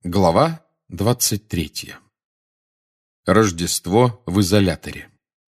Глава 23. Рождество в изоляторе.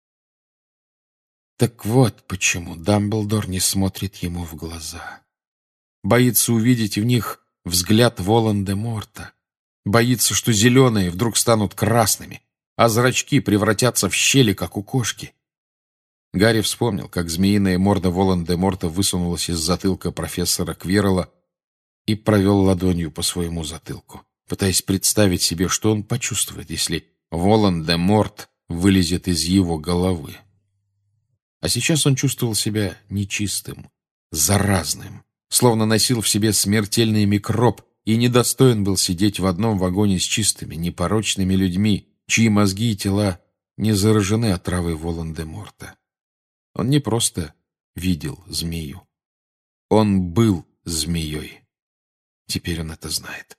Так вот почему Дамблдор не смотрит ему в глаза. Боится увидеть в них взгляд Волан-де-Морта. Боится, что зеленые вдруг станут красными, а зрачки превратятся в щели, как у кошки. Гарри вспомнил, как змеиная морда Волан-де-Морта высунулась из затылка профессора Квиррелла и провел ладонью по своему затылку, пытаясь представить себе, что он почувствует, если Волан-де-Морт вылезет из его головы. А сейчас он чувствовал себя нечистым, заразным, словно носил в себе смертельный микроб и недостоин был сидеть в одном вагоне с чистыми, непорочными людьми, чьи мозги и тела не заражены отравой Волан-де-Морта. Он не просто видел змею. Он был змеей. Теперь он это знает.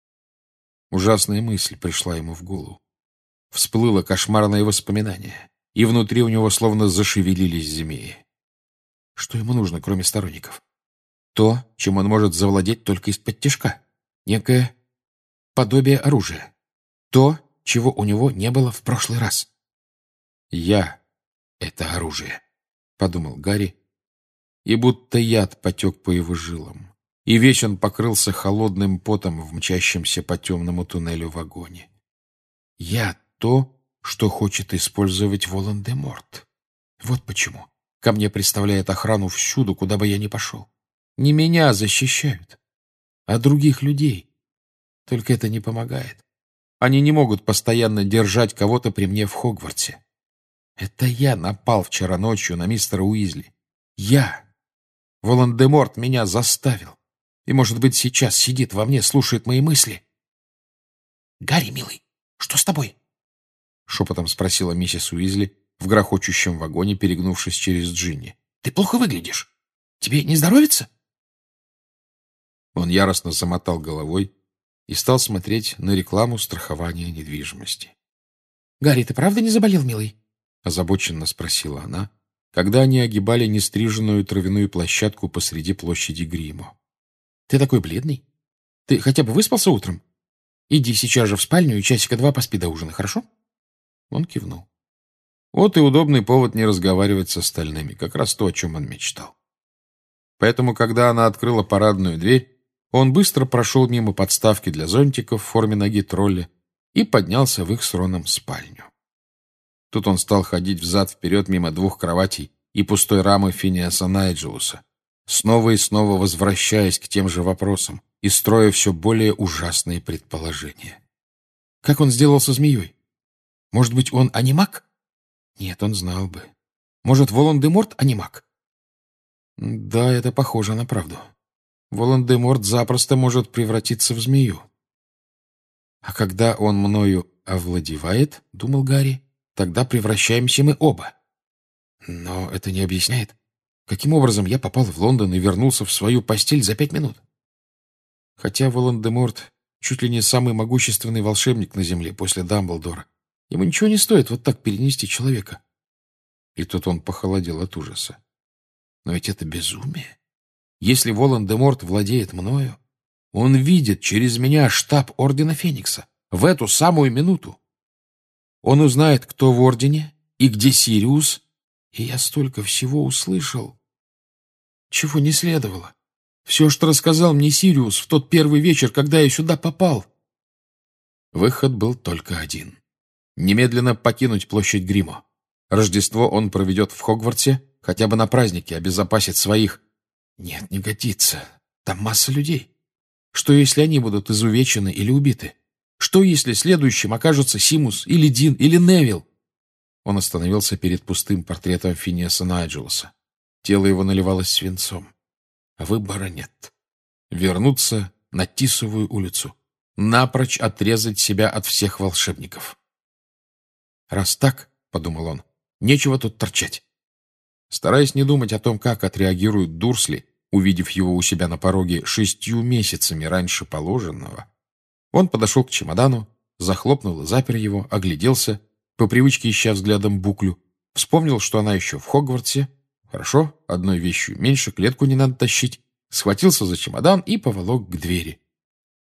Ужасная мысль пришла ему в голову. Всплыло кошмарное воспоминание, и внутри у него словно зашевелились змеи. Что ему нужно, кроме сторонников? То, чем он может завладеть только из-под-тишка. Некое подобие оружия. То, чего у него не было в прошлый раз. «Я — это оружие», — подумал Гарри, и будто яд потек по его жилам, и весь он покрылся холодным потом в мчащемся по темному туннелю вагоне. «Я — то, что хочет использовать Волан-де-Морт. Вот почему ко мне представляет охрану всюду, куда бы я ни пошел. Не меня защищают, а других людей. Только это не помогает. Они не могут постоянно держать кого-то при мне в Хогвартсе. Это я напал вчера ночью на мистера Уизли. Я. Волан-де-Морт меня заставил. И, может быть, сейчас сидит во мне, слушает мои мысли. «Гарри, милый, что с тобой?» — шепотом спросила миссис Уизли в грохочущем вагоне, перегнувшись через Джинни. «Ты плохо выглядишь. Тебе не здоровится?» Он яростно замотал головой и стал смотреть на рекламу страхования недвижимости. «Гарри, ты правда не заболел, милый?» — озабоченно спросила она, когда они огибали нестриженную травяную площадку посреди площади Гримо. «Ты такой бледный. Ты хотя бы выспался утром? Иди сейчас же в спальню и часика 2 поспи до ужина, хорошо?» Он кивнул. Вот и удобный повод не разговаривать с остальными, как раз то, о чем он мечтал. Поэтому, когда она открыла парадную дверь, он быстро прошел мимо подставки для зонтиков в форме ноги тролля и поднялся в их с Роном спальню. Тут он стал ходить взад-вперед мимо 2 кроватей и пустой рамы Финиаса Найджелуса, снова и снова возвращаясь к тем же вопросам и строя все более ужасные предположения. Как он сделал со змеей? Может быть, он анимак? Нет, он знал бы. Может, Волан-де-Морт анимак? Да, это похоже на правду. Волан-де-Морт запросто может превратиться в змею. А когда он мною овладевает, думал Гарри, тогда превращаемся мы оба. Но это не объясняет, каким образом я попал в Лондон и вернулся в свою постель за 5 минут. Хотя Волан-де-Морт чуть ли не самый могущественный волшебник на земле после Дамблдора, ему ничего не стоит вот так перенести человека. И тут он похолодел от ужаса. Но ведь это безумие. Если Волан-де-Морт владеет мною, он видит через меня штаб Ордена Феникса в эту самую минуту. Он узнает, кто в Ордене и где Сириус, и я столько всего услышал, чего не следовало. Все, что рассказал мне Сириус в тот первый вечер, когда я сюда попал. Выход был только один. Немедленно покинуть площадь Гримо. Рождество он проведет в Хогвартсе, хотя бы на празднике, обезопасит своих. Нет, не годится. Там масса людей. Что, если они будут изувечены или убиты? Что, если следующим окажутся Симус или Дин или Невилл? Он остановился перед пустым портретом Финиаса Найджелуса. Тело его наливалось свинцом. Выбора нет. Вернуться на Тисовую улицу. Напрочь отрезать себя от всех волшебников. «Раз так, — подумал он, — нечего тут торчать». Стараясь не думать о том, как отреагирует Дурсли, увидев его у себя на пороге 6 месяцами раньше положенного, он подошел к чемодану, захлопнул и запер его, огляделся, по привычке ища взглядом Буклю, вспомнил, что она еще в Хогвартсе. Хорошо, одной вещью меньше, клетку не надо тащить. Схватился за чемодан и поволок к двери.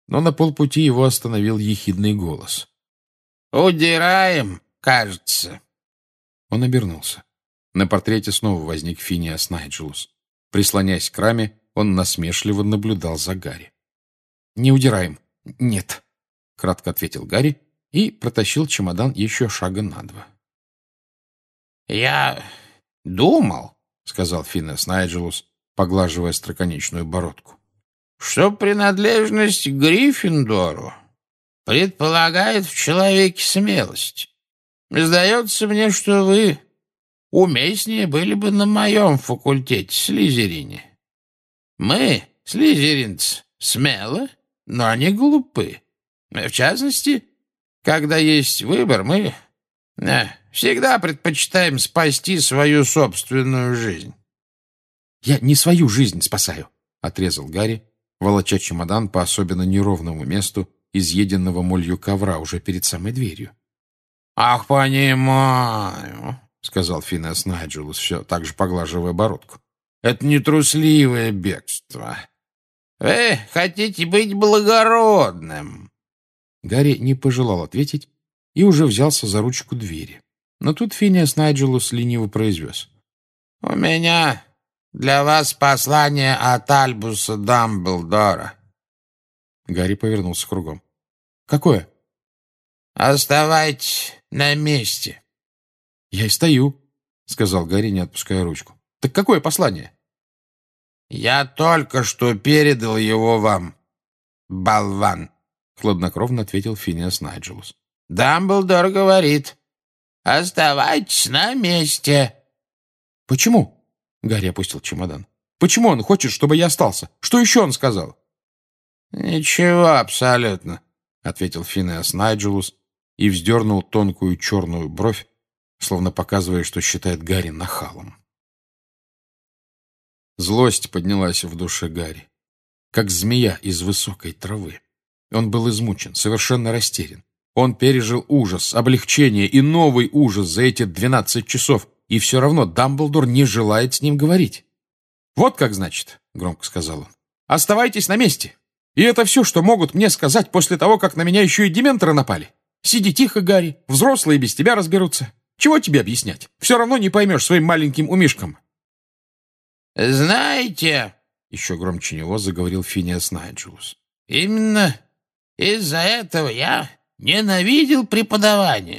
Но на полпути его остановил ехидный голос. «Удираем, кажется». Он обернулся. На портрете снова возник Финиас Найджелус. Прислонясь к раме, он насмешливо наблюдал за Гарри. «Не удираем. Нет», — кратко ответил Гарри и протащил чемодан еще шага на два. «Я думал», — сказал Финиас Найджелус, поглаживая остроконечную бородку, «что принадлежность к Гриффиндору предполагает в человеке смелость. Сдается мне, что вы уместнее были бы на моем факультете, Слизерине. Мы, слизеринцы, смелы, но не глупы. В частности, когда есть выбор, мы всегда предпочитаем спасти свою собственную жизнь». «Я не свою жизнь спасаю», — отрезал Гарри, волоча чемодан по особенно неровному месту изъеденного молью ковра уже перед самой дверью. «Ах, понимаю», — сказал Финиас Найджелус, все так же поглаживая бородку. «Это не трусливое бегство. Вы хотите быть благородным». Гарри не пожелал ответить и уже взялся за ручку двери. Но тут Финиас Найджелус лениво произвез. «У меня для вас послание от Альбуса Дамблдора». Гарри повернулся кругом. «Какое?» «Оставайтесь на месте». «Я и стою», — сказал Гарри, не отпуская ручку. «Так какое послание?» «Я только что передал его вам, болван», — хладнокровно ответил Финиас Найджелус. «Дамблдор говорит, оставайтесь на месте». «Почему?» — Гарри опустил чемодан. «Почему он хочет, чтобы я остался? Что еще он сказал?» «Ничего абсолютно», — ответил Финиас Найджелус и вздернул тонкую черную бровь, словно показывая, что считает Гарри нахалом. Злость поднялась в душе Гарри, как змея из высокой травы. Он был измучен, совершенно растерян. Он пережил ужас, облегчение и новый ужас за эти 12 часов, и все равно Дамблдор не желает с ним говорить. «Вот как, значит», — громко сказал он, — «оставайтесь на месте. И это все, что могут мне сказать после того, как на меня еще и дементоры напали. Сиди тихо, Гарри, взрослые без тебя разберутся. Чего тебе объяснять? Все равно не поймешь своим маленьким умишкам». «Знаете», — еще громче него заговорил Финиас Найджелус, «именно из-за этого я ненавидел преподавание.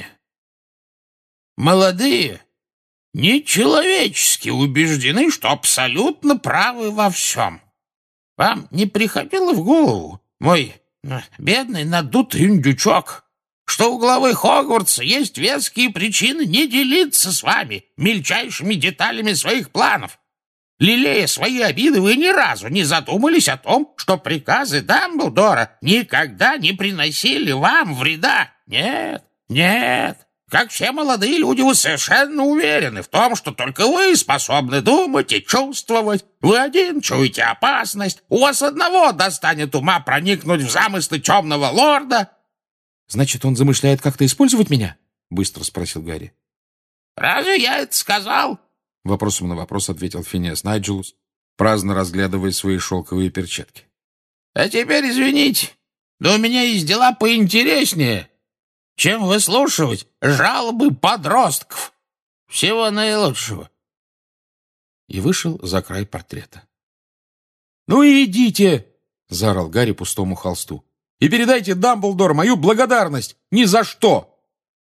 Молодые нечеловечески убеждены, что абсолютно правы во всем. Вам не приходило в голову, мой бедный надутый индючок, что у главы Хогвартса есть веские причины не делиться с вами мельчайшими деталями своих планов? Лелея свои обиды, вы ни разу не задумались о том, что приказы Дамблдора никогда не приносили вам вреда. Нет, нет. Как все молодые люди, вы совершенно уверены в том, что только вы способны думать и чувствовать. Вы один чуете опасность. У вас одного достанет ума проникнуть в замыслы темного лорда». «Значит, он замышляет как-то использовать меня?» — быстро спросил Гарри. «Разве я это сказал?» Вопросом на вопрос ответил Финиас Найджелус, праздно разглядывая свои шелковые перчатки. «А теперь извините, но у меня есть дела поинтереснее, чем выслушивать жалобы подростков. Всего наилучшего». И вышел за край портрета. «Ну и идите!» — заорал Гарри пустому холсту. «И передайте Дамблдору мою благодарность! Ни за что!»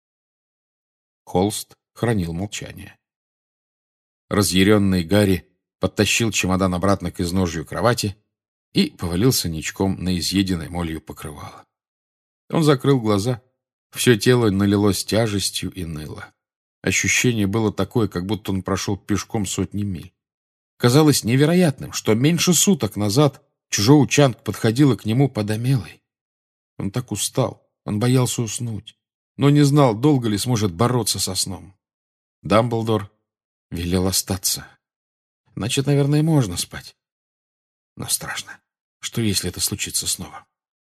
Холст хранил молчание. Разъяренный Гарри подтащил чемодан обратно к изножью кровати и повалился ничком на изъеденное молью покрывало. Он закрыл глаза. Все тело налилось тяжестью и ныло. Ощущение было такое, как будто он прошел пешком сотни миль. Казалось невероятным, что меньше суток назад Чжоу Чанг подходила к нему подомелой. Он так устал, он боялся уснуть, но не знал, долго ли сможет бороться со сном. Дамблдор велел остаться. Значит, наверное, можно спать. Но страшно. Что, если это случится снова?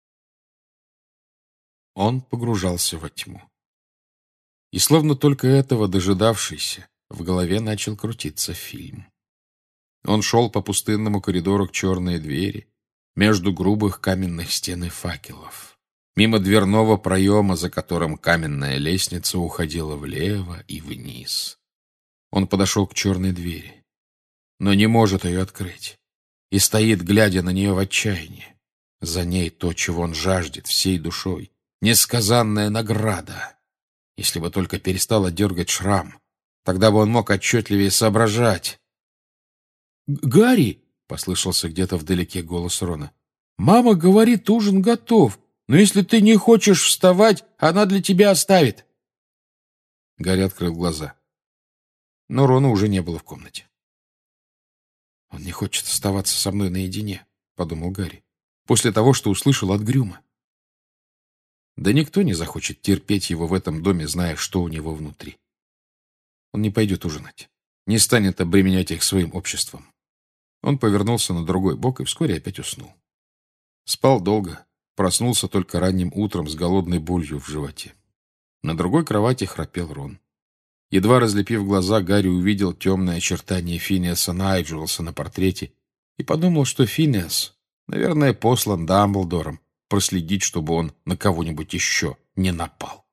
Он погружался во тьму. И словно только этого дожидавшийся, в голове начал крутиться фильм. Он шел по пустынному коридору к черной двери, между грубых каменных стен и факелов, мимо дверного проема, за которым каменная лестница уходила влево и вниз. Он подошел к черной двери, но не может ее открыть, и стоит, глядя на нее в отчаянии. За ней то, чего он жаждет всей душой, несказанная награда. Если бы только перестала дергать шрам, тогда бы он мог отчетливее соображать. «Гарри!» — послышался где-то вдалеке голос Рона. «Мама говорит, ужин готов, но если ты не хочешь вставать, она для тебя оставит». Гарри открыл глаза. Но Рона уже не было в комнате. «Он не хочет оставаться со мной наедине», — подумал Гарри, после того, что услышал от Грюма. Да никто не захочет терпеть его в этом доме, зная, что у него внутри. Он не пойдет ужинать, не станет обременять их своим обществом. Он повернулся на другой бок и вскоре опять уснул. Спал долго, проснулся только ранним утром с голодной болью в животе. На другой кровати храпел Рон. Едва разлепив глаза, Гарри увидел темное очертание Финиаса Найджелса на портрете и подумал, что Финиас, наверное, послан Дамблдором проследить, чтобы он на кого-нибудь еще не напал.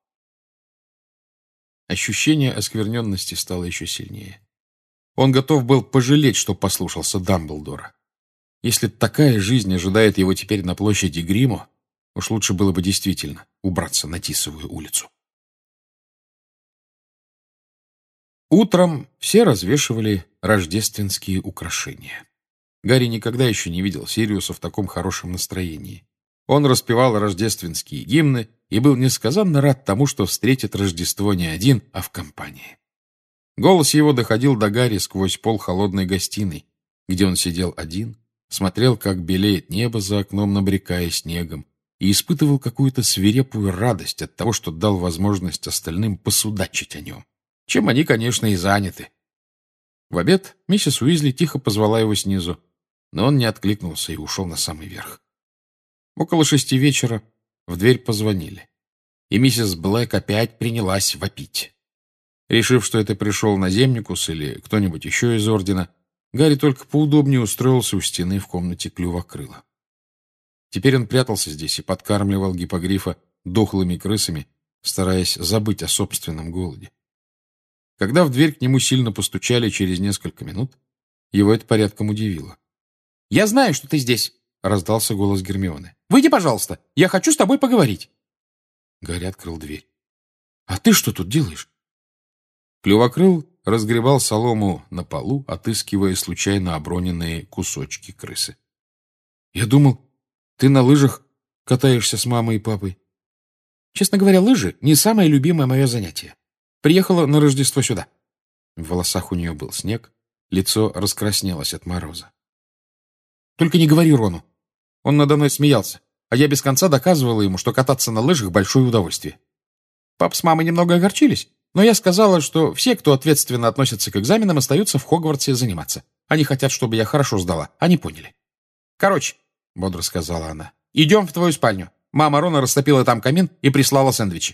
Ощущение оскверненности стало еще сильнее. Он готов был пожалеть, что послушался Дамблдора. Если такая жизнь ожидает его теперь на площади Гриммо, уж лучше было бы действительно убраться на Тисовую улицу. Утром все развешивали рождественские украшения. Гарри никогда еще не видел Сириуса в таком хорошем настроении. Он распевал рождественские гимны и был несказанно рад тому, что встретит Рождество не один, а в компании. Голос его доходил до Гарри сквозь пол холодной гостиной, где он сидел один, смотрел, как белеет небо за окном, набрякая снегом, и испытывал какую-то свирепую радость от того, что дал возможность остальным посудачить о нем, чем они, конечно, и заняты. В обед миссис Уизли тихо позвала его снизу, но он не откликнулся и ушел на самый верх. Около 6 вечера в дверь позвонили, и миссис Блэк опять принялась вопить. Решив, что это пришел наземникус или кто-нибудь еще из ордена, Гарри только поудобнее устроился у стены в комнате Клювокрыла. Теперь он прятался здесь и подкармливал гиппогрифа дохлыми крысами, стараясь забыть о собственном голоде. Когда в дверь к нему сильно постучали через несколько минут, его это порядком удивило. «Я знаю, что ты здесь!» — раздался голос Гермионы. «Выйди, пожалуйста! Я хочу с тобой поговорить!» Гарри открыл дверь. «А ты что тут делаешь?» Клювокрыл разгребал солому на полу, отыскивая случайно оброненные кусочки крысы. «Я думал, ты на лыжах катаешься с мамой и папой». «Честно говоря, лыжи — не самое любимое мое занятие. Приехала на Рождество сюда». В волосах у нее был снег, лицо раскраснелось от мороза. «Только не говори Рону. Он надо мной смеялся, а я без конца доказывала ему, что кататься на лыжах — большое удовольствие. Пап с мамой немного огорчились, но я сказала, что все, кто ответственно относится к экзаменам, остаются в Хогвартсе заниматься. Они хотят, чтобы я хорошо сдала. Они поняли. Короче, — бодро сказала она, — идем в твою спальню. Мама Рона растопила там камин и прислала сэндвичи».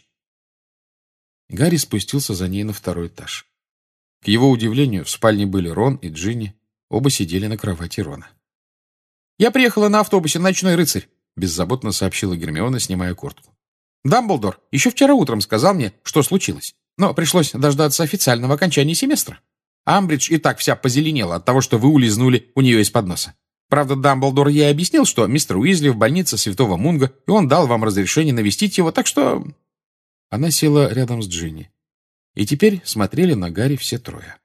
Гарри спустился за ней на 2-й этаж. К его удивлению, в спальне были Рон и Джинни. Оба сидели на кровати Рона. «Я приехала на автобусе «Ночной рыцарь», — беззаботно сообщила Гермиона, снимая куртку. «Дамблдор еще вчера утром сказал мне, что случилось, но пришлось дождаться официального окончания семестра. Амбридж и так вся позеленела от того, что вы улизнули у нее из-под носа. Правда, Дамблдор ей объяснил, что мистер Уизли в больнице Святого Мунга, и он дал вам разрешение навестить его, так что...» Она села рядом с Джинни. И теперь смотрели на Гарри все трое.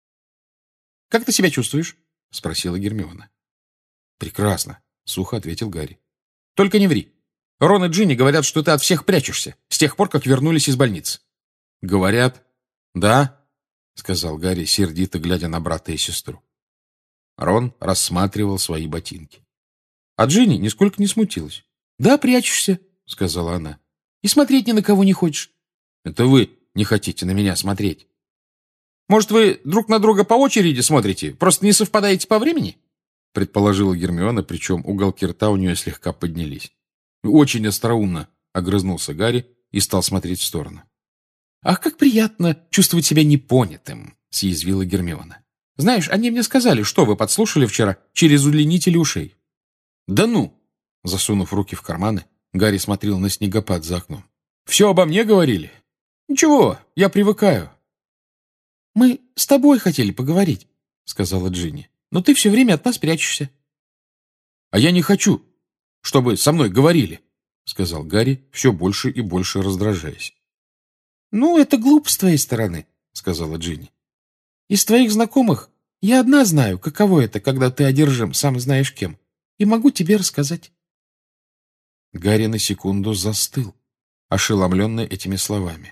«Как ты себя чувствуешь?» — спросила Гермиона. «Прекрасно», — сухо ответил Гарри. «Только не ври. Рон и Джинни говорят, что ты от всех прячешься, с тех пор, как вернулись из больницы». «Говорят? Да?» — сказал Гарри, сердито глядя на брата и сестру. Рон рассматривал свои ботинки. А Джинни нисколько не смутилась. «Да, прячешься», — сказала она. «И смотреть ни на кого не хочешь». «Это вы не хотите на меня смотреть». «Может, вы друг на друга по очереди смотрите, просто не совпадаете по времени?» — предположила Гермиона, причем уголки рта у нее слегка поднялись. «Очень остроумно», — огрызнулся Гарри и стал смотреть в сторону. «Ах, как приятно чувствовать себя непонятым», — съязвила Гермиона. «Знаешь, они мне сказали, что вы подслушали вчера через удлинители ушей». «Да ну!» Засунув руки в карманы, Гарри смотрел на снегопад за окном. «Все обо мне говорили?» «Ничего, я привыкаю». «Мы с тобой хотели поговорить», — сказала Джинни. «Но ты все время от нас прячешься». «А я не хочу, чтобы со мной говорили», — сказал Гарри, все больше и больше раздражаясь. «Ну, это глупо с твоей стороны», — сказала Джинни. «Из твоих знакомых я одна знаю, каково это, когда ты одержим, сам знаешь кем, и могу тебе рассказать». Гарри на секунду застыл, ошеломленный этими словами.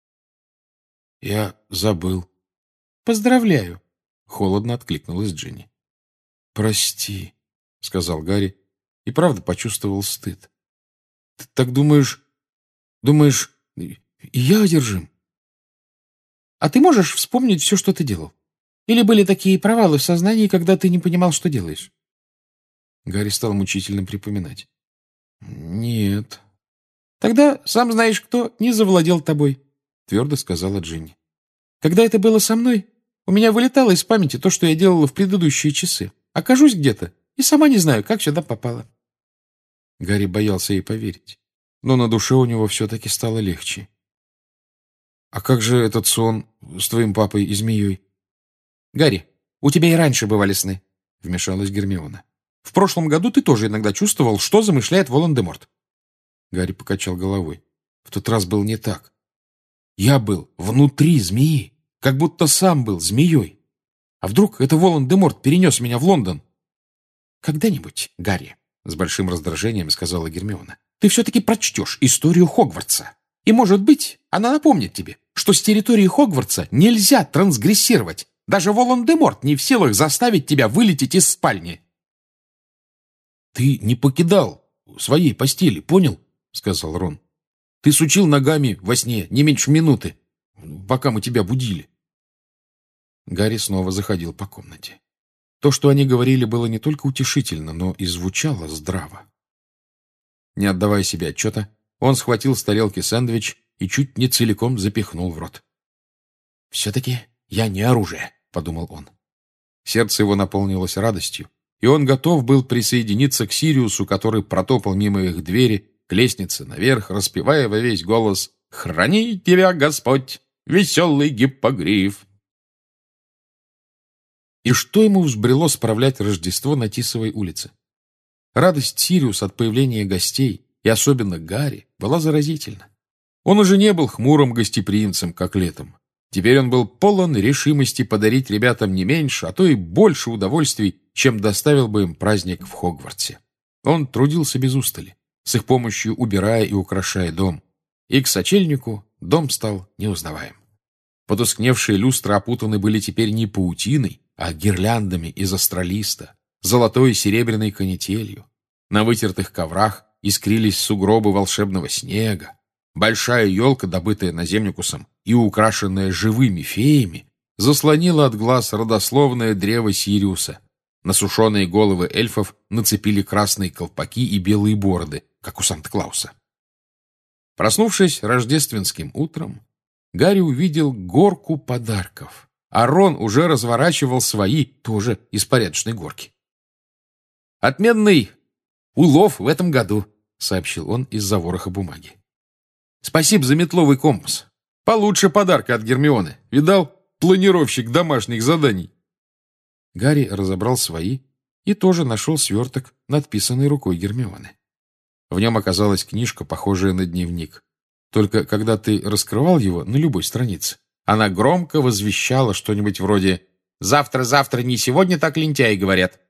«Я забыл». «Поздравляю», — холодно откликнулась Джинни. «Прости», — сказал Гарри, и правда почувствовал стыд. «Ты так думаешь, и я одержим?» «А ты можешь вспомнить все, что ты делал? Или были такие провалы в сознании, когда ты не понимал, что делаешь?» Гарри стал мучительно припоминать. «Нет». «Тогда, сам знаешь кто, не завладел тобой», — твердо сказала Джинни. «Когда это было со мной, у меня вылетало из памяти то, что я делала в предыдущие часы. Окажусь где-то и сама не знаю, как сюда попала». Гарри боялся ей поверить, но на душе у него все-таки стало легче. «А как же этот сон с твоим папой и змеей?» «Гарри, у тебя и раньше бывали сны», — вмешалась Гермиона. «В прошлом году ты тоже иногда чувствовал, что замышляет Волан-де-Морт». Гарри покачал головой. «В тот раз был не так. Я был внутри змеи, как будто сам был змеей. А вдруг это Волан-де-Морт перенес меня в Лондон?» «Когда-нибудь, Гарри», — с большим раздражением сказала Гермиона, «ты все-таки прочтешь историю Хогвартса. И, может быть, она напомнит тебе, что с территории Хогвартса нельзя трансгрессировать. Даже Волан-де-Морт не в силах заставить тебя вылететь из спальни». «Ты не покидал своей постели, понял?» — сказал Рон. «Ты сучил ногами во сне не меньше минуты, пока мы тебя будили». Гарри снова заходил по комнате. То, что они говорили, было не только утешительно, но и звучало здраво. Не отдавая себе отчета, он схватил с тарелки сэндвич и чуть не целиком запихнул в рот. «Все-таки я не оружие», — подумал он. Сердце его наполнилось радостью, и он готов был присоединиться к Сириусу, который протопал мимо их двери к лестнице наверх, распевая во весь голос «Храни тебя, Господь, веселый гиппогриф!» И что ему взбрело справлять Рождество на Тисовой улице? Радость Сириуса от появления гостей, и особенно Гарри, была заразительна. Он уже не был хмурым гостеприимцем, как летом. Теперь он был полон решимости подарить ребятам не меньше, а то и больше удовольствий, чем доставил бы им праздник в Хогвартсе. Он трудился без устали, с их помощью убирая и украшая дом. И к сочельнику дом стал неузнаваем. Потускневшие люстры опутаны были теперь не паутиной, а гирляндами из астролиста, золотой и серебряной канителью. На вытертых коврах искрились сугробы волшебного снега. Большая елка, добытая наземникусом и украшенная живыми феями, заслонила от глаз родословное древо Сириуса. На сушеные головы эльфов нацепили красные колпаки и белые бороды, как у Санта-Клауса. Проснувшись рождественским утром, Гарри увидел горку подарков, а Рон уже разворачивал свои, тоже из порядочной горки. «Отменный улов в этом году», — сообщил он из-за вороха бумаги. «Спасибо за метловый компас. Получше подарка от Гермионы. Видал? Планировщик домашних заданий». Гарри разобрал свои и тоже нашел сверток, надписанный рукой Гермионы. В нем оказалась книжка, похожая на дневник. Только когда ты раскрывал его на любой странице, она громко возвещала что-нибудь вроде «Завтра, не сегодня так лентяи говорят».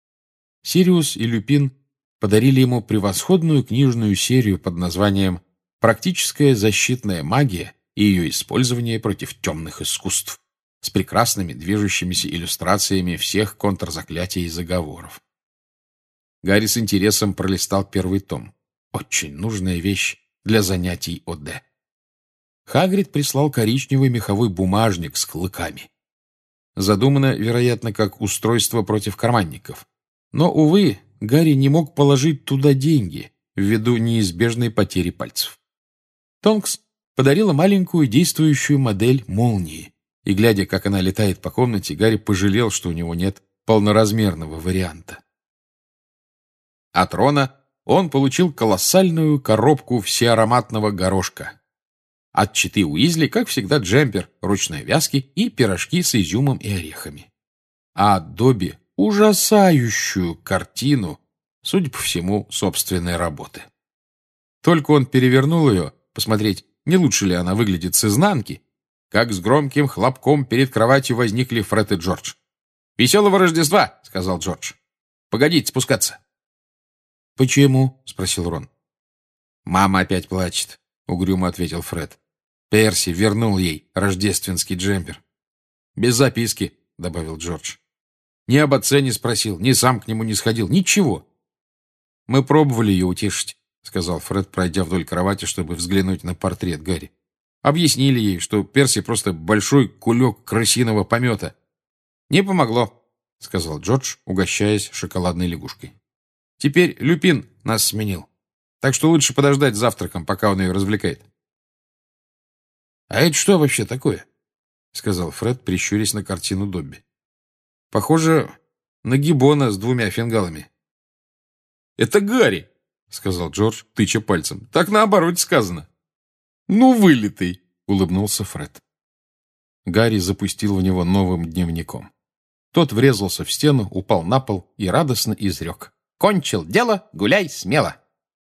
Сириус и Люпин подарили ему превосходную книжную серию под названием «Практическая защитная магия и ее использование против темных искусств» с прекрасными движущимися иллюстрациями всех контрзаклятий и заговоров. Гарри с интересом пролистал первый том. Очень нужная вещь для занятий ОД. Хагрид прислал коричневый меховой бумажник с клыками. Задумано, вероятно, как устройство против карманников. Но, увы, Гарри не мог положить туда деньги ввиду неизбежной потери пальцев. Тонкс подарила маленькую действующую модель молнии, и, глядя, как она летает по комнате, Гарри пожалел, что у него нет полноразмерного варианта. От Рона он получил колоссальную коробку всеароматного горошка. От читы Уизли, как всегда, джемпер ручной вязки и пирожки с изюмом и орехами. А от Добби ужасающую картину, судя по всему, собственной работы. Только он перевернул ее, посмотреть, не лучше ли она выглядит с изнанки, как с громким хлопком перед кроватью возникли Фред и Джордж. «Веселого Рождества!» — сказал Джордж. «Погодите спускаться». «Почему?» — спросил Рон. «Мама опять плачет», — угрюмо ответил Фред. «Перси вернул ей рождественский джемпер». «Без записки», — добавил Джордж. «Ни об отце не спросил, ни сам к нему не сходил, ничего». «Мы пробовали ее утешить», — сказал Фред, пройдя вдоль кровати, чтобы взглянуть на портрет Гарри. «Объяснили ей, что Перси просто большой кулек крысиного помета». «Не помогло», — сказал Джордж, угощаясь шоколадной лягушкой. «Теперь Люпин нас сменил, так что лучше подождать с завтраком, пока он ее развлекает». «А это что вообще такое?» — сказал Фред, прищурясь на картину Добби. «Похоже на гиббона с 2 фингалами». «Это Гарри», — сказал Джордж, тыча пальцем. «Так наоборот сказано». «Ну, вылитый», — улыбнулся Фред. Гарри запустил в него новым дневником. Тот врезался в стену, упал на пол и радостно изрек: «Кончил дело, гуляй смело».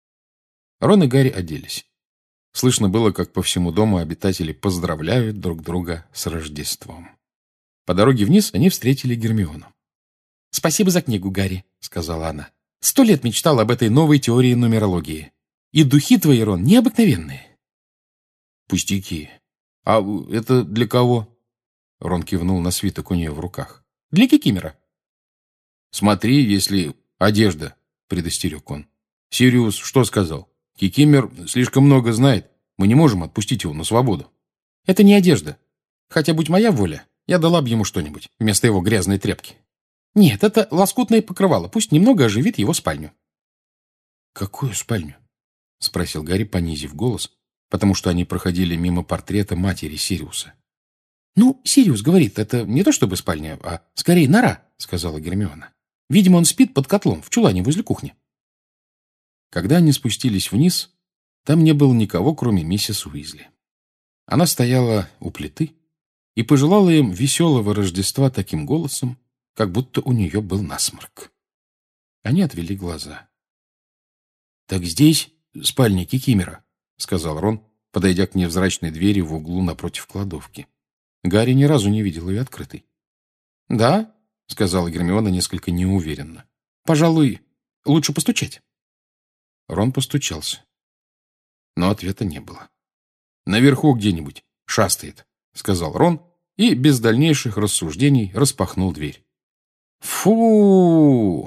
Рон и Гарри оделись. Слышно было, как по всему дому обитатели поздравляют друг друга с Рождеством. По дороге вниз они встретили Гермиону. «Спасибо за книгу, Гарри», — сказала она. 100 лет мечтал об этой новой теории нумерологии. И духи твои, Рон, необыкновенные». «Пустяки. А это для кого?» Рон кивнул на свиток у нее в руках. «Для Кикимера». «Смотри, если одежда», — предостерег он. «Сириус что сказал? Кикимер слишком много знает. Мы не можем отпустить его на свободу». «Это не одежда. Хотя, будь моя воля, я дала бы ему что-нибудь вместо его грязной тряпки. Нет, это лоскутное покрывало. Пусть немного оживит его спальню». «Какую спальню?» — спросил Гарри, понизив голос, потому что они проходили мимо портрета матери Сириуса. «Ну, Сириус говорит, это не то чтобы спальня, а скорее нора», — сказала Гермиона. «Видимо, он спит под котлом в чулане возле кухни». Когда они спустились вниз, там не было никого, кроме миссис Уизли. Она стояла у плиты и пожелала им веселого Рождества таким голосом, как будто у нее был насморк. Они отвели глаза. «Так здесь спальня Кикимера», — сказал Рон, подойдя к невзрачной двери в углу напротив кладовки. Гарри ни разу не видел ее открытой. «Да», — сказала Гермиона несколько неуверенно. «Пожалуй, лучше постучать». Рон постучался. Но ответа не было. «Наверху где-нибудь шастает», — сказал Рон и без дальнейших рассуждений распахнул дверь. «Фу!»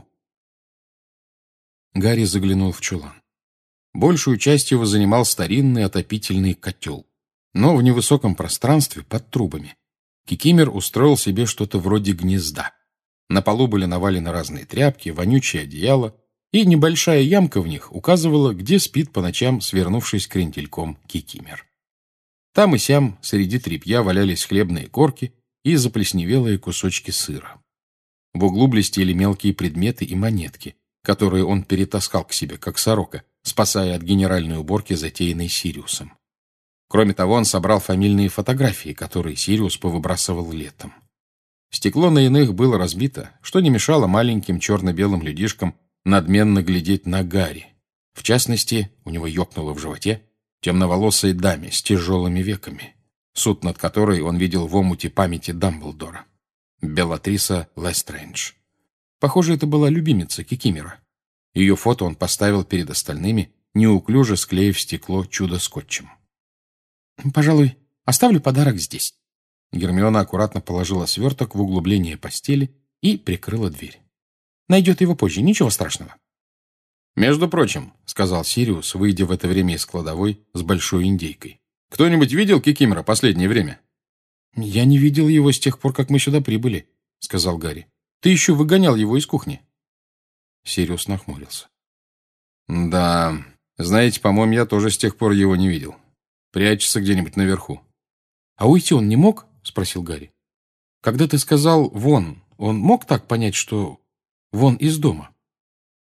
Гарри заглянул в чулан. Большую часть его занимал старинный отопительный котел. Но в невысоком пространстве под трубами Кикимер устроил себе что-то вроде гнезда. На полу были навалены разные тряпки, вонючее одеяло, и небольшая ямка в них указывала, где спит по ночам, свернувшись крендельком, Кикимер. Там и сям среди тряпья валялись хлебные корки и заплесневелые кусочки сыра. В углу блестели мелкие предметы и монетки, которые он перетаскал к себе, как сорока, спасая от генеральной уборки, затеянной Сириусом. Кроме того, он собрал фамильные фотографии, которые Сириус повыбрасывал летом. Стекло на иных было разбито, что не мешало маленьким черно-белым людишкам надменно глядеть на Гарри. В частности, у него ёкнуло в животе темноволосой даме с тяжелыми веками, суд над которой он видел в омуте памяти Дамблдора. Беллатриса Лестрейндж. Похоже, это была любимица Кикимера. Ее фото он поставил перед остальными, неуклюже склеив стекло чудо-скотчем. «Пожалуй, оставлю подарок здесь». Гермиона аккуратно положила сверток в углубление постели и прикрыла дверь. «Найдет его позже, ничего страшного». «Между прочим», — сказал Сириус, выйдя в это время из кладовой с большой индейкой. «Кто-нибудь видел Кикимера последнее время?» «Я не видел его с тех пор, как мы сюда прибыли», — сказал Гарри. «Ты еще выгонял его из кухни». Сириус нахмурился. «Да, знаете, по-моему, я тоже с тех пор его не видел. Прячется где-нибудь наверху». «А уйти он не мог?» — спросил Гарри. «Когда ты сказал «вон», он мог так понять, что вон из дома?»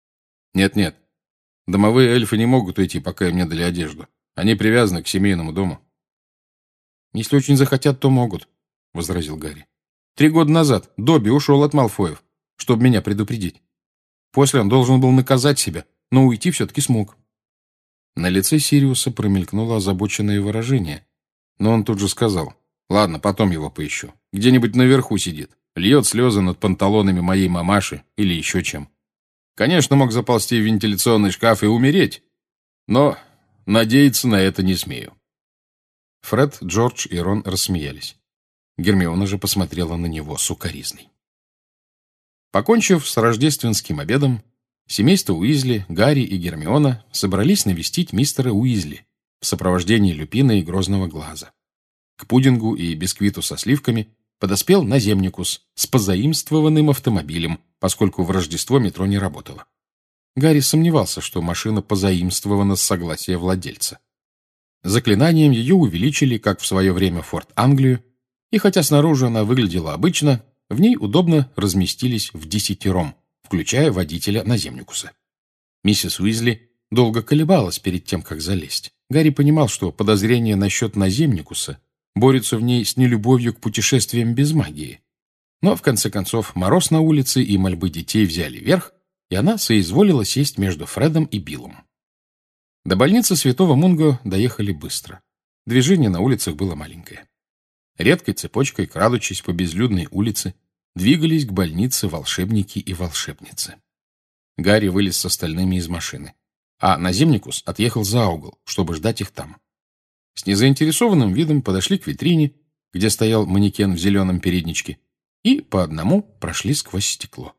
Нет-нет, домовые эльфы не могут уйти, пока им не дали одежду. Они привязаны к семейному дому. Если очень захотят, то могут, — возразил Гарри. 3 года назад Добби ушел от Малфоев, чтобы меня предупредить. После он должен был наказать себя, но уйти все-таки смог. На лице Сириуса промелькнуло озабоченное выражение, но он тут же сказал: «Ладно, потом его поищу. Где-нибудь наверху сидит, льет слезы над панталонами моей мамаши или еще чем. Конечно, мог заползти в вентиляционный шкаф и умереть, но надеяться на это не смею». Фред, Джордж и Рон рассмеялись. Гермиона же посмотрела на него с укоризной. Покончив с рождественским обедом, семейство Уизли, Гарри и Гермиона собрались навестить мистера Уизли в сопровождении Люпина и Грозного Глаза. К пудингу и бисквиту со сливками подоспел Наземникус с позаимствованным автомобилем, поскольку в Рождество метро не работало. Гарри сомневался, что машина позаимствована с согласия владельца. Заклинанием ее увеличили, как в свое время Форд Англию, и хотя снаружи она выглядела обычно, в ней удобно разместились вдесятером, включая водителя Наземникуса. Миссис Уизли долго колебалась перед тем, как залезть. Гарри понимал, что подозрения насчет Наземникуса борются в ней с нелюбовью к путешествиям без магии. Но, в конце концов, мороз на улице и мольбы детей взяли верх, и она соизволила сесть между Фредом и Биллом. До больницы Святого Мунго доехали быстро. Движение на улицах было маленькое. Редкой цепочкой, крадучись по безлюдной улице, двигались к больнице волшебники и волшебницы. Гарри вылез с остальными из машины, а Наземникус отъехал за угол, чтобы ждать их там. С незаинтересованным видом подошли к витрине, где стоял манекен в зеленом передничке, и по одному прошли сквозь стекло.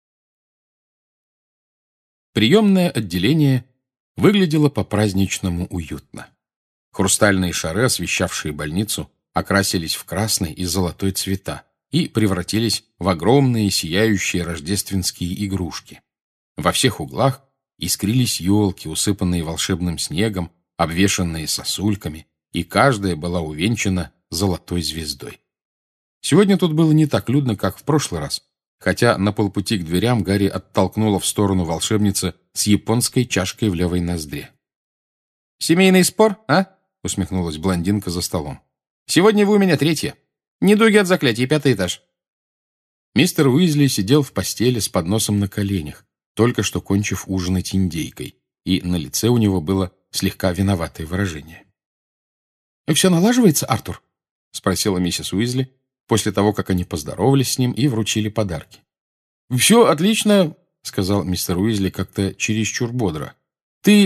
Приемное отделение выглядело по-праздничному уютно. Хрустальные шары, освещавшие больницу, окрасились в красный и золотой цвета и превратились в огромные сияющие рождественские игрушки. Во всех углах искрились елки, усыпанные волшебным снегом, обвешанные сосульками, и каждая была увенчана золотой звездой. Сегодня тут было не так людно, как в прошлый раз, хотя на полпути к дверям Гарри оттолкнула в сторону волшебницы с японской чашкой в левой ноздре. «Семейный спор, а?» — усмехнулась блондинка за столом. «Сегодня вы у меня третья. Недуги от заклятий, 5-й этаж». Мистер Уизли сидел в постели с подносом на коленях, только что кончив ужинать индейкой, и на лице у него было слегка виноватое выражение. «Все налаживается, Артур?» — спросила миссис Уизли, после того, как они поздоровались с ним и вручили подарки. «Все отлично», — сказал мистер Уизли как-то чересчур бодро. «Ты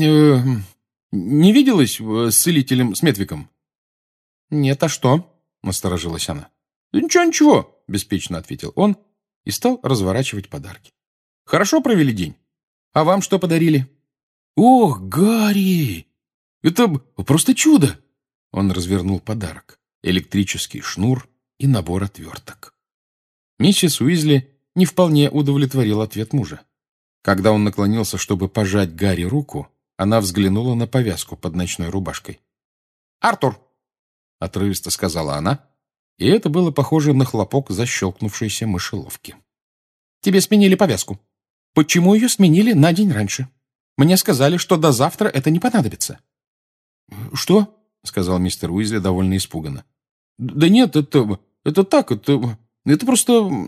не виделась с целителем Сметвиком?» «Нет, а что?» — насторожилась она. «Ничего, ничего», — беспечно ответил он и стал разворачивать подарки. «Хорошо провели день? А вам что подарили?» «Ох, Гарри! Это просто чудо!» Он развернул подарок. Электрический шнур и набор отверток. Миссис Уизли не вполне удовлетворил ответ мужа. Когда он наклонился, чтобы пожать Гарри руку, она взглянула на повязку под ночной рубашкой. «Артур!» — отрывисто сказала она, и это было похоже на хлопок защелкнувшейся мышеловки. «Тебе сменили повязку. Почему ее сменили на день раньше? Мне сказали, что до завтра это не понадобится». «Что?» — сказал мистер Уизли довольно испуганно. «Да нет, это так, это просто...»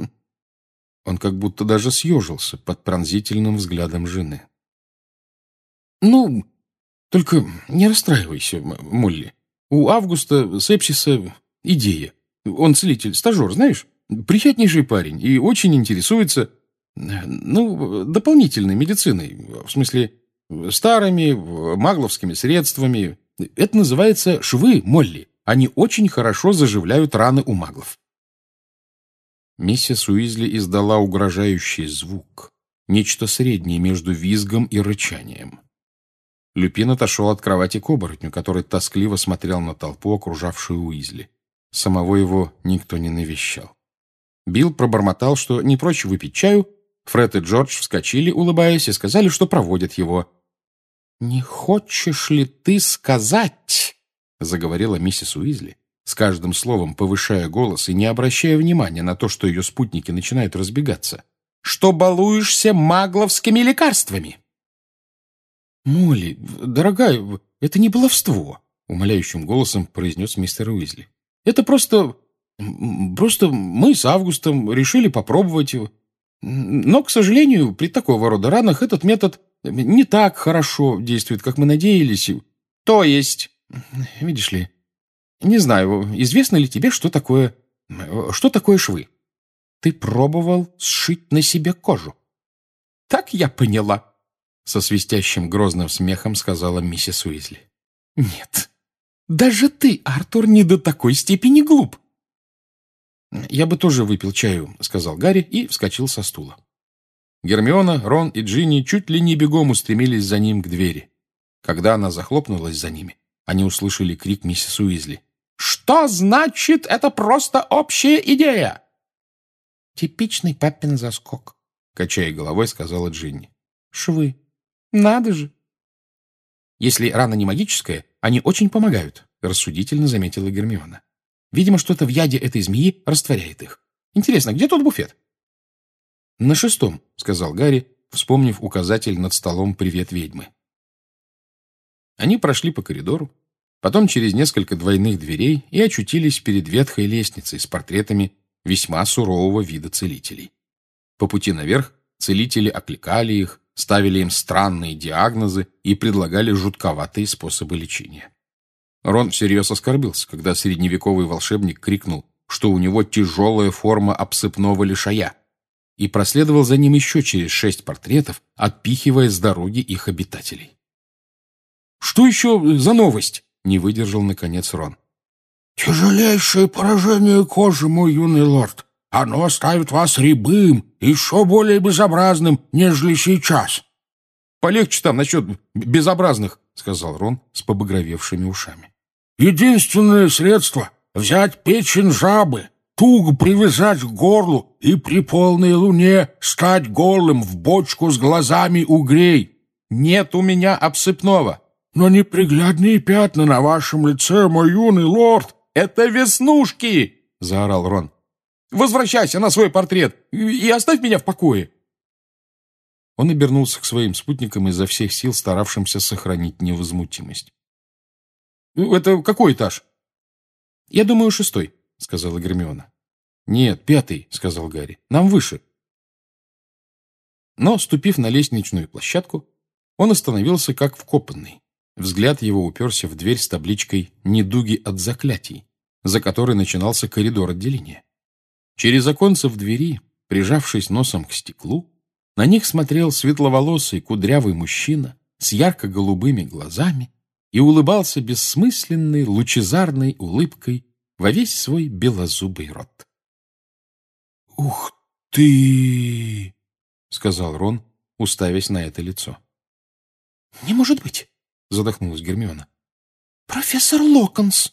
Он как будто даже съежился под пронзительным взглядом жены. «Ну, только не расстраивайся, Молли. У Августа сепсиса идея. Он целитель, стажер, знаешь? Приятнейший парень и очень интересуется, дополнительной медициной. В смысле, старыми магловскими средствами. Это называется швы, Молли. Они очень хорошо заживляют раны у маглов». Миссис Уизли издала угрожающий звук, нечто среднее между визгом и рычанием. Люпин отошел от кровати к оборотню, который тоскливо смотрел на толпу, окружавшую Уизли. Самого его никто не навещал. Билл пробормотал, что не прочь выпить чаю. Фред и Джордж вскочили, улыбаясь, и сказали, что проводят его. «Не хочешь ли ты сказать?» — заговорила миссис Уизли, с каждым словом повышая голос и не обращая внимания на то, что ее спутники начинают разбегаться, что балуешься магловскими лекарствами». «Молли, дорогая, это не баловство», — умоляющим голосом произнес мистер Уизли. «Это просто мы с Августом решили попробовать его. Но, к сожалению, при такого рода ранах этот метод не так хорошо действует, как мы надеялись. То есть, видишь ли, не знаю, известно ли тебе, что такое швы? Ты пробовал сшить на себе кожу?» «Так я поняла», — со свистящим грозным смехом сказала миссис Уизли. «Нет, даже ты, Артур, не до такой степени глуп». «Я бы тоже выпил чаю», — сказал Гарри и вскочил со стула. Гермиона, Рон и Джинни чуть ли не бегом устремились за ним к двери. Когда она захлопнулась за ними, они услышали крик миссис Уизли. «Что значит это просто общая идея?» «Типичный папин заскок», — качая головой, сказала Джинни. «Швы. Надо же». «Если рана не магическая, они очень помогают», — рассудительно заметила Гермиона. «Видимо, что-то в яде этой змеи растворяет их. Интересно, где тут буфет?» «На 6-м», — сказал Гарри, вспомнив указатель над столом «Привет, ведьмы». Они прошли по коридору, потом через несколько двойных дверей и очутились перед ветхой лестницей с портретами весьма сурового вида целителей. По пути наверх целители окликали их, ставили им странные диагнозы и предлагали жутковатые способы лечения. Рон всерьез оскорбился, когда средневековый волшебник крикнул, что у него тяжелая форма обсыпного лишая, и проследовал за ним еще через 6 портретов, отпихивая с дороги их обитателей. «Что еще за новость?» — не выдержал, наконец, Рон. «Тяжелейшее поражение кожи, мой юный лорд. Оно оставит вас рябым, еще более безобразным, нежели сейчас». «Полегче там насчет безобразных», — сказал Рон с побагровевшими ушами. «Единственное средство — взять печень жабы, туго привязать к горлу и при полной луне стать голым в бочку с глазами угрей». «Нет у меня обсыпного». «Но неприглядные пятна на вашем лице, мой юный лорд». «Это веснушки!» — заорал Рон. «Возвращайся на свой портрет и оставь меня в покое!» Он обернулся к своим спутникам изо всех сил, старавшимся сохранить невозмутимость. «Это какой этаж?» «Я думаю, 6-й», — сказала Гермиона. «Нет, 5-й», — сказал Гарри. «Нам выше». Но, ступив на лестничную площадку, он остановился как вкопанный. Взгляд его уперся в дверь с табличкой «Недуги от заклятий», за которой начинался коридор отделения. Через оконце в двери, прижавшись носом к стеклу, на них смотрел светловолосый кудрявый мужчина с ярко-голубыми глазами и улыбался бессмысленной лучезарной улыбкой во весь свой белозубый рот. «Ух ты!» — сказал Рон, уставясь на это лицо. «Не может быть!» — задохнулась Гермиона. «Профессор Локонс!»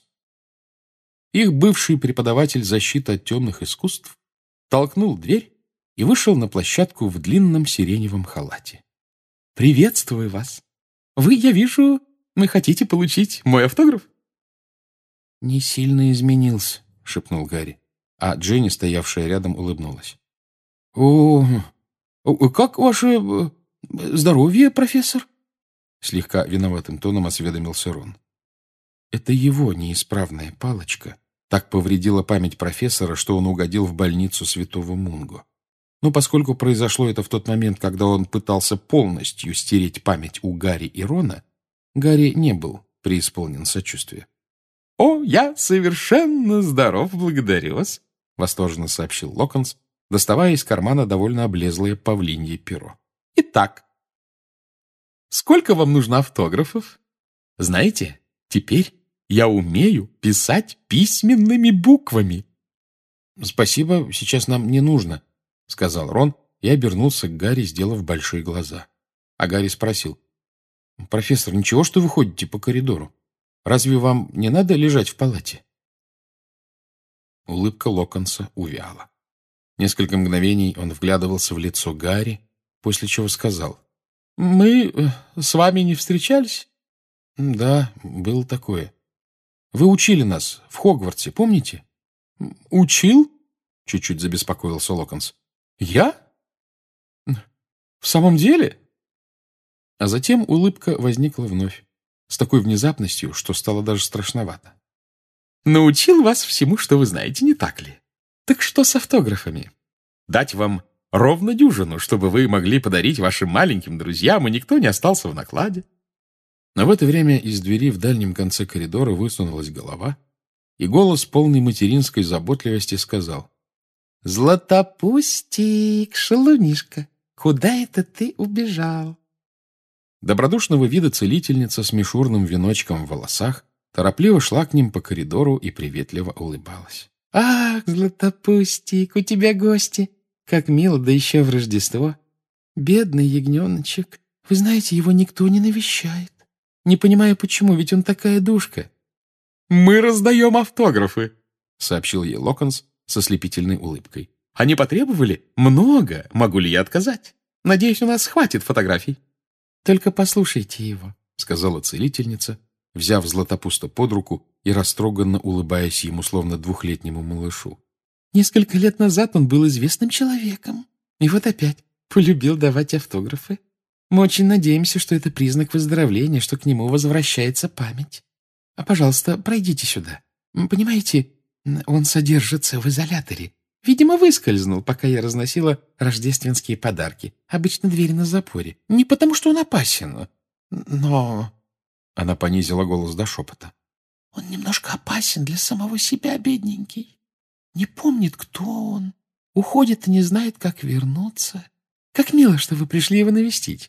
Их бывший преподаватель защиты от темных искусств толкнул дверь и вышел на площадку в длинном сиреневом халате. «Приветствую вас! Вы, я вижу, хотите получить мой автограф?» «Не сильно изменился», — шепнул Гарри, а Дженни, стоявшая рядом, улыбнулась. «О, как ваше здоровье, профессор?» Слегка виноватым тоном осведомился Рон. Это его неисправная палочка так повредила память профессора, что он угодил в больницу святого Мунго. Но поскольку произошло это в тот момент, когда он пытался полностью стереть память у Гарри и Рона, Гарри не был преисполнен сочувствия. «О, я совершенно здоров, благодарю вас», — восторженно сообщил Локонс, доставая из кармана довольно облезлое павлинье перо. «Итак, сколько вам нужно автографов? Знаете, теперь я умею писать письменными буквами». «Спасибо, сейчас нам не нужно», — сказал Рон и обернулся к Гарри, сделав большие глаза. А Гарри спросил. «Профессор, ничего, что вы ходите по коридору? Разве вам не надо лежать в палате?» Улыбка Локонса увяла. Несколько мгновений он вглядывался в лицо Гарри, после чего сказал. «Мы с вами не встречались?» «Да, было такое. Вы учили нас в Хогвартсе, помните?» «Учил?» — чуть-чуть забеспокоился Локонс. «Я? В самом деле? А затем улыбка возникла вновь, с такой внезапностью, что стало даже страшновато. Научил вас всему, что вы знаете, не так ли? Так что с автографами? Дать вам ровно дюжину, чтобы вы могли подарить вашим маленьким друзьям, и никто не остался в накладе. Но в это время из двери в дальнем конце коридора высунулась голова, и голос, полный материнской заботливости, сказал: «Златопустик, шалунишка, куда это ты убежал?» Добродушного вида целительница с мишурным веночком в волосах торопливо шла к ним по коридору и приветливо улыбалась. «Ах, Златопустик, у тебя гости! Как мило, да еще в Рождество! Бедный ягненочек, вы знаете, его никто не навещает. Не понимаю, почему, ведь он такая душка». «Мы раздаем автографы», — сообщил ей Локонс со слепительной улыбкой. «Они потребовали много, могу ли я отказать? Надеюсь, у нас хватит фотографий». «Только послушайте его», — сказала целительница, взяв Златопуста под руку и растроганно улыбаясь ему, словно двухлетнему малышу. «Несколько лет назад он был известным человеком, и вот опять полюбил давать автографы. Мы очень надеемся, что это признак выздоровления, что к нему возвращается память. А, пожалуйста, пройдите сюда. Понимаете, он содержится в изоляторе. Видимо, выскользнул, пока я разносила рождественские подарки. Обычно дверь на запоре. Не потому, что он опасен, но...» Она понизила голос до шепота. «Он немножко опасен для самого себя, бедненький. Не помнит, кто он. Уходит и не знает, как вернуться. Как мило, что вы пришли его навестить».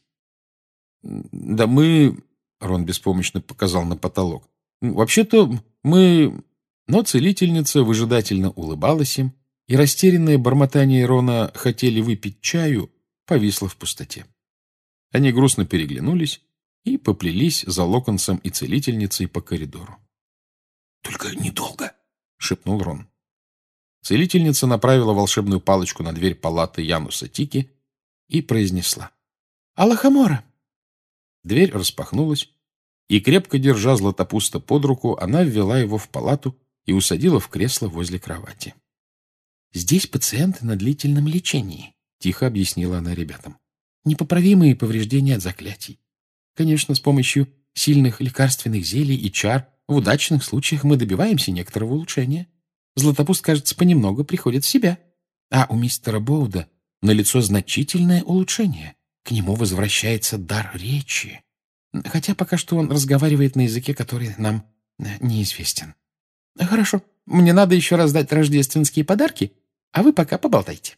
«Да мы...» — Рон беспомощно показал на потолок. «Вообще-то мы...» Но целительница выжидательно улыбалась им, и растерянное бормотание Рона «хотели выпить чаю» повисло в пустоте. Они грустно переглянулись и поплелись за Локонсом и целительницей по коридору. «Только недолго», — шепнул Рон. Целительница направила волшебную палочку на дверь палаты Януса Тики и произнесла: «Алахамора». Дверь распахнулась, и, крепко держа Златопуста под руку, она ввела его в палату и усадила в кресло возле кровати. «Здесь пациенты на длительном лечении», — тихо объяснила она ребятам. «Непоправимые повреждения от заклятий. Конечно, с помощью сильных лекарственных зелий и чар в удачных случаях мы добиваемся некоторого улучшения. Златопуст, кажется, понемногу приходит в себя. А у мистера Боуда налицо значительное улучшение. К нему возвращается дар речи. Хотя пока что он разговаривает на языке, который нам неизвестен. Хорошо, мне надо еще раздать рождественские подарки, а вы пока поболтайте».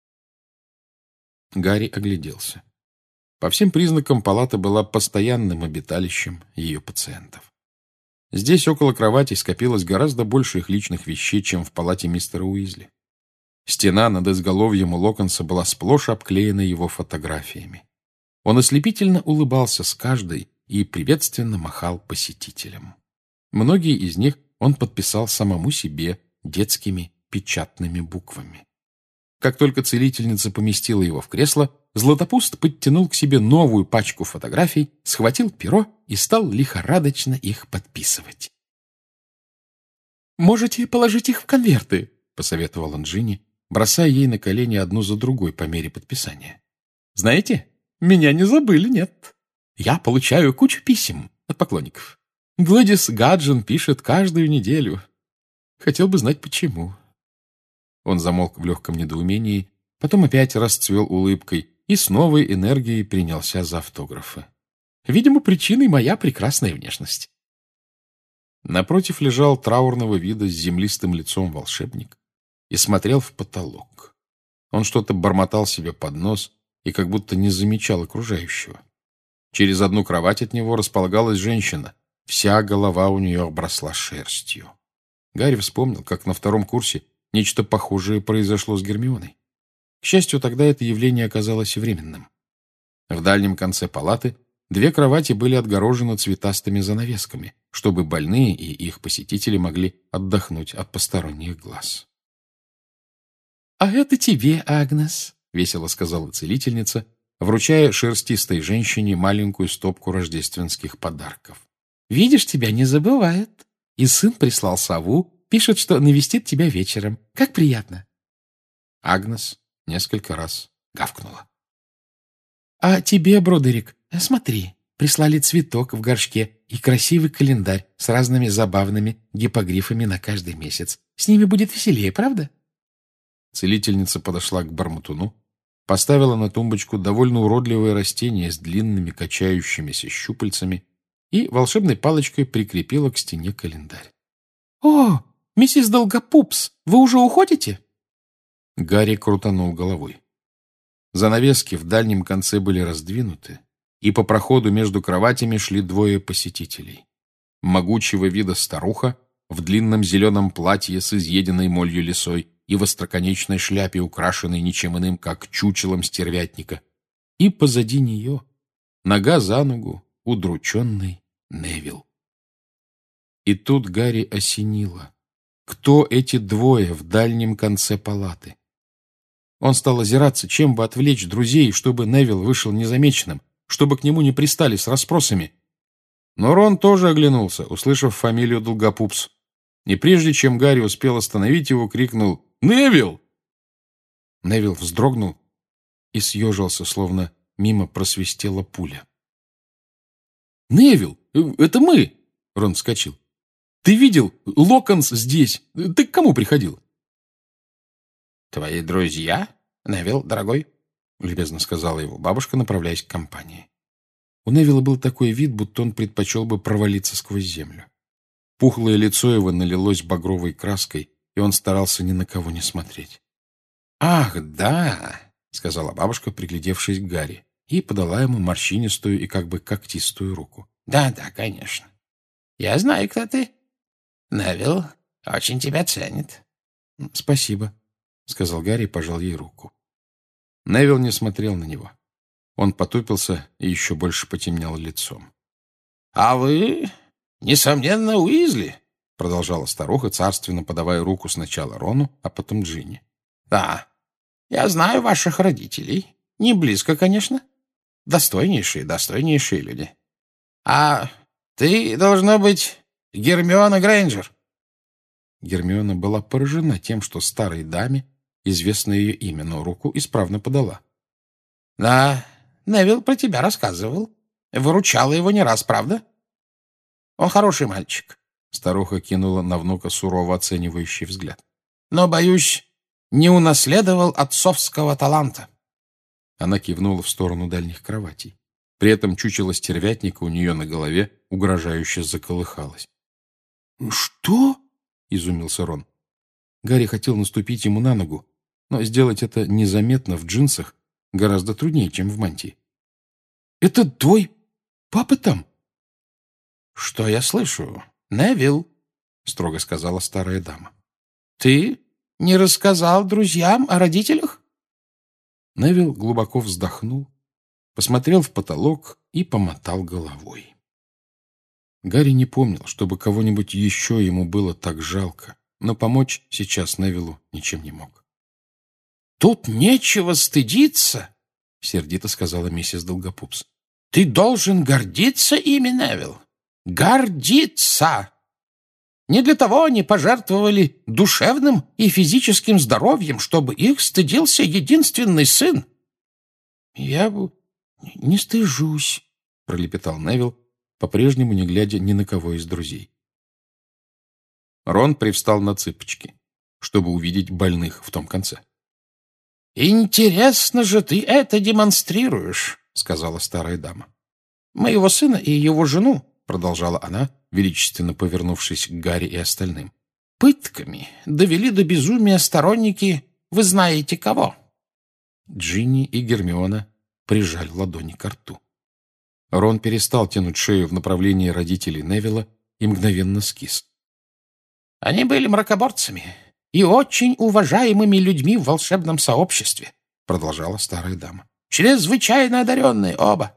Гарри огляделся. По всем признакам палата была постоянным обиталищем ее пациентов. Здесь около кровати скопилось гораздо больше их личных вещей, чем в палате мистера Уизли. Стена над изголовьем у Локонса была сплошь обклеена его фотографиями. Он ослепительно улыбался с каждой и приветственно махал посетителям. Многие из них он подписал самому себе детскими печатными буквами. Как только целительница поместила его в кресло, Златопуст подтянул к себе новую пачку фотографий, схватил перо и стал лихорадочно их подписывать. «Можете положить их в конверты», — посоветовал он Джинни, бросая ей на колени одну за другой по мере подписания. «Знаете, меня не забыли, нет. Я получаю кучу писем от поклонников. Гладис Гаджин пишет каждую неделю. Хотел бы знать, почему». Он замолк в легком недоумении, потом опять расцвел улыбкой и с новой энергией принялся за автографы. «Видимо, причиной моя прекрасная внешность». Напротив лежал траурного вида с землистым лицом волшебник и смотрел в потолок. Он что-то бормотал себе под нос и как будто не замечал окружающего. Через одну кровать от него располагалась женщина. Вся голова у нее обросла шерстью. Гарри вспомнил, как на втором курсе нечто похожее произошло с Гермионой. К счастью, тогда это явление оказалось временным. В дальнем конце палаты две кровати были отгорожены цветастыми занавесками, чтобы больные и их посетители могли отдохнуть от посторонних глаз. «А это тебе, Агнес», — весело сказала целительница, вручая шерстистой женщине маленькую стопку рождественских подарков. «Видишь, тебя не забывают. И сын прислал сову, пишет, что навестит тебя вечером. Как приятно». Агнес несколько раз гавкнула. А тебе, Бродерик, смотри, прислали цветок в горшке и красивый календарь с разными забавными гиппогрифами на каждый месяц. С ними будет веселее, правда?» Целительница подошла к Барматуну, поставила на тумбочку довольно уродливое растение с длинными качающимися щупальцами и волшебной палочкой прикрепила к стене календарь. «О, миссис Долгопупс, вы уже уходите?» Гарри крутанул головой. Занавески в дальнем конце были раздвинуты, и по проходу между кроватями шли двое посетителей. Могучего вида старуха в длинном зеленом платье с изъеденной молью лисой и в остроконечной шляпе, украшенной ничем иным, как чучелом стервятника, и позади нее, нога за ногу, удрученный Невилл. И тут Гарри осенило. Кто эти двое в дальнем конце палаты? Он стал озираться, чем бы отвлечь друзей, чтобы Невилл вышел незамеченным, чтобы к нему не пристали с расспросами. Но Рон тоже оглянулся, услышав фамилию Долгопупс. И прежде чем Гарри успел остановить его, крикнул «Невилл!». Невилл вздрогнул и съежился, словно мимо просвистела пуля. «Невилл, это мы!» — Рон вскочил. «Ты видел? Локонс здесь. Ты к кому приходил?» «Твои друзья, Невилл, дорогой?» — любезно сказала его бабушка, направляясь к компании. У Невилла был такой вид, будто он предпочел бы провалиться сквозь землю. Пухлое лицо его налилось багровой краской, и он старался ни на кого не смотреть. «Ах, да!» — сказала бабушка, приглядевшись к Гарри, и подала ему морщинистую и как бы когтистую руку. «Да-да, конечно. Я знаю, кто ты. Невилл очень тебя ценит». «Спасибо», — сказал Гарри и пожал ей руку. Невилл не смотрел на него. Он потупился и еще больше потемнел лицом. «А вы, несомненно, Уизли», — продолжала старуха, царственно подавая руку сначала Рону, а потом Джинни. «Да, я знаю ваших родителей. Не близко, конечно. Достойнейшие люди. А ты, должна быть, Гермиона Грейнджер». Гермиона была поражена тем, что старой даме известно ее имя, но руку исправно подала. «Да, Невилл про тебя рассказывал. Выручала его не раз, правда? Он хороший мальчик». Старуха кинула на внука сурово оценивающий взгляд. «Но, боюсь, не унаследовал отцовского таланта». Она кивнула в сторону дальних кроватей. При этом чучело стервятника у нее на голове угрожающе заколыхалось. «Что?» — изумился Рон. Гарри хотел наступить ему на ногу, но сделать это незаметно в джинсах гораздо труднее, чем в мантии. «Это твой папа там?» «Что я слышу, Невилл?» — строго сказала старая дама. «Ты не рассказал друзьям о родителях?» Невилл глубоко вздохнул, посмотрел в потолок и помотал головой. Гарри не помнил, чтобы кого-нибудь еще ему было так жалко, но помочь сейчас Невиллу ничем не мог. «Тут нечего стыдиться», — сердито сказала миссис Долгопупс. «Ты должен гордиться ими, Невилл. Гордиться! Не для того они пожертвовали душевным и физическим здоровьем, чтобы их стыдился единственный сын». «Я не стыжусь», — пролепетал Невилл, по-прежнему не глядя ни на кого из друзей. Рон привстал на цыпочки, чтобы увидеть больных в том конце. «Интересно же ты это демонстрируешь», — сказала старая дама. «Моего сына и его жену», — продолжала она, величественно повернувшись к Гарри и остальным, «пытками довели до безумия сторонники, вы знаете кого». Джинни и Гермиона прижали ладони к рту. Рон перестал тянуть шею в направлении родителей Невилла и мгновенно скис. «Они были мракоборцами и очень уважаемыми людьми в волшебном сообществе», — продолжала старая дама. «Чрезвычайно одаренные оба.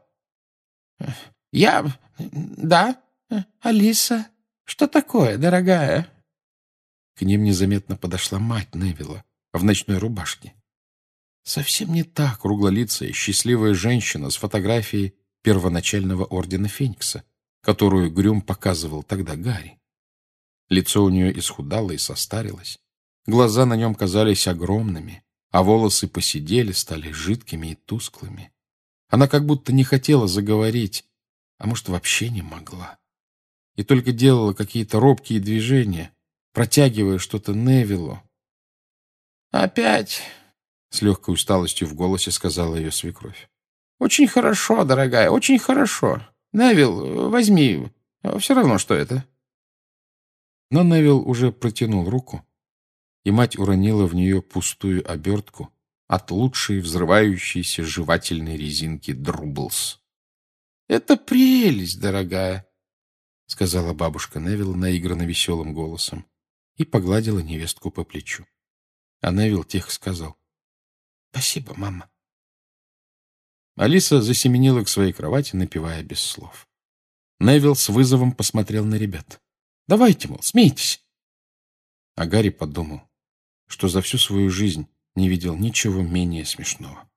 Да, Алиса, что такое, дорогая?» К ним незаметно подошла мать Невилла в ночной рубашке. Совсем не та круглолицая, счастливая женщина с фотографией первоначального ордена Феникса, которую Грюм показывал тогда Гарри. Лицо у нее исхудало и состарилось. Глаза на нем казались огромными, а волосы поседели, стали жидкими и тусклыми. Она как будто не хотела заговорить, а может, вообще не могла. И только делала какие-то робкие движения, протягивая что-то Невиллу. «Опять?» — с легкой усталостью в голосе сказала ее свекровь. «Очень хорошо, дорогая, очень хорошо. Невилл, возьми. Все равно, что это». Но Невилл уже протянул руку, и мать уронила в нее пустую обертку от лучшей взрывающейся жевательной резинки Друблс. «Это прелесть, дорогая», — сказала бабушка Невилл наигранно веселым голосом и погладила невестку по плечу. А Невилл тихо сказал: «Спасибо, мама». Алиса засеменила к своей кровати, напевая без слов. Невилл с вызовом посмотрел на ребят. «Давайте, мол, смейтесь». А Гарри подумал, что за всю свою жизнь не видел ничего менее смешного.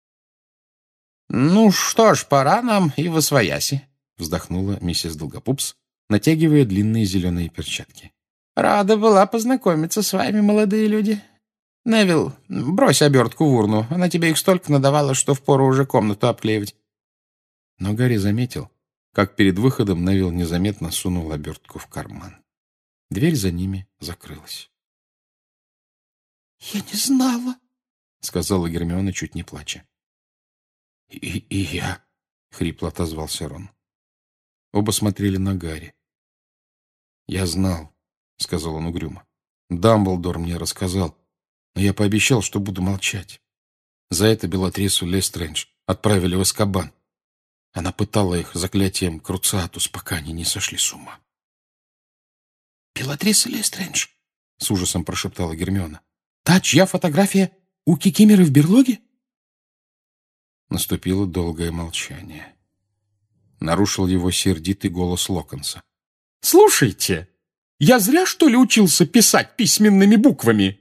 «Ну что ж, пора нам и восвояси», — вздохнула миссис Долгопупс, натягивая длинные зеленые перчатки. «Рада была познакомиться с вами, молодые люди. Невилл, брось обертку в урну. Она тебе их столько надавала, что впору уже комнату обклеивать». Но Гарри заметил, как перед выходом Невилл незаметно сунул обертку в карман. Дверь за ними закрылась. «Я не знала», — сказала Гермиона, чуть не плача. «И я», — хрипло отозвался Рон. Оба смотрели на Гарри. «Я знал», — сказал он угрюмо. «Дамблдор мне рассказал, но я пообещал, что буду молчать. За это Белатрису Лестрейндж отправили в Азкабан. Она пытала их заклятием Круциатус, пока они не сошли с ума». «Белатриса Лестрейндж?» — с ужасом прошептала Гермиона. «Та, чья фотография у Кикимеры в берлоге?» Наступило долгое молчание. Нарушил его сердитый голос Локонса. «Слушайте, я зря, что ли, учился писать письменными буквами?»